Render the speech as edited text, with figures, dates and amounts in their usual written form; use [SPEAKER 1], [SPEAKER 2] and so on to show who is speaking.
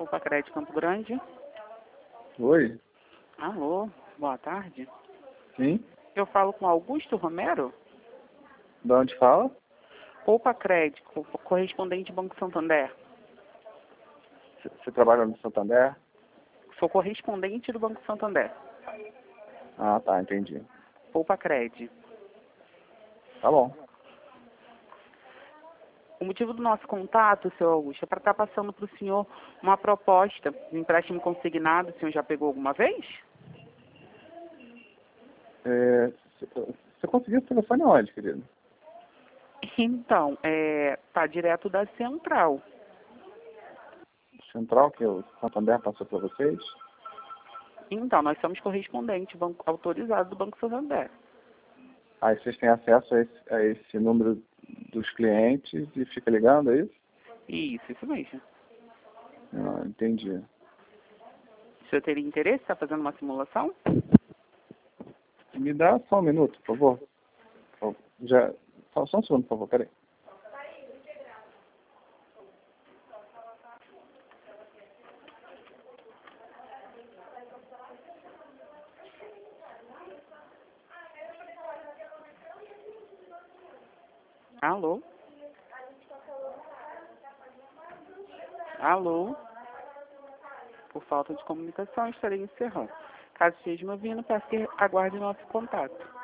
[SPEAKER 1] Pacred Campo Grande.
[SPEAKER 2] Oi?
[SPEAKER 1] Alô, boa tarde.
[SPEAKER 2] Sim?
[SPEAKER 1] Eu falo com Augusto Romero?
[SPEAKER 2] De onde fala?
[SPEAKER 1] Poupa Crédito, correspondente Banco Santander.
[SPEAKER 2] Você trabalha no Santander?
[SPEAKER 1] Sou correspondente do Banco Santander.
[SPEAKER 2] Ah, tá, entendi.
[SPEAKER 1] Poupa Crédito.
[SPEAKER 2] Tá bom.
[SPEAKER 1] O motivo do nosso contato, seu Augusto, é para estar passando para o senhor uma proposta de empréstimo consignado. O senhor já pegou alguma vez?
[SPEAKER 2] Você conseguiu o telefone onde, querido?
[SPEAKER 1] Então, tá direto da central.
[SPEAKER 2] Central, que o Santander passou para vocês?
[SPEAKER 1] Então, nós somos correspondente autorizado do Banco Santander.
[SPEAKER 2] Aí vocês têm acesso a esse número dos clientes e fica ligando, é isso?
[SPEAKER 1] Isso mesmo.
[SPEAKER 2] Ah, entendi.
[SPEAKER 1] O senhor teria interesse em estar fazendo uma simulação?
[SPEAKER 2] Me dá só um minuto, por favor. Só um segundo, por favor, peraí.
[SPEAKER 1] Alô? Alô? Por falta de comunicação, estarei encerrando. Caso esteja me ouvindo, peço que aguarde nosso contato.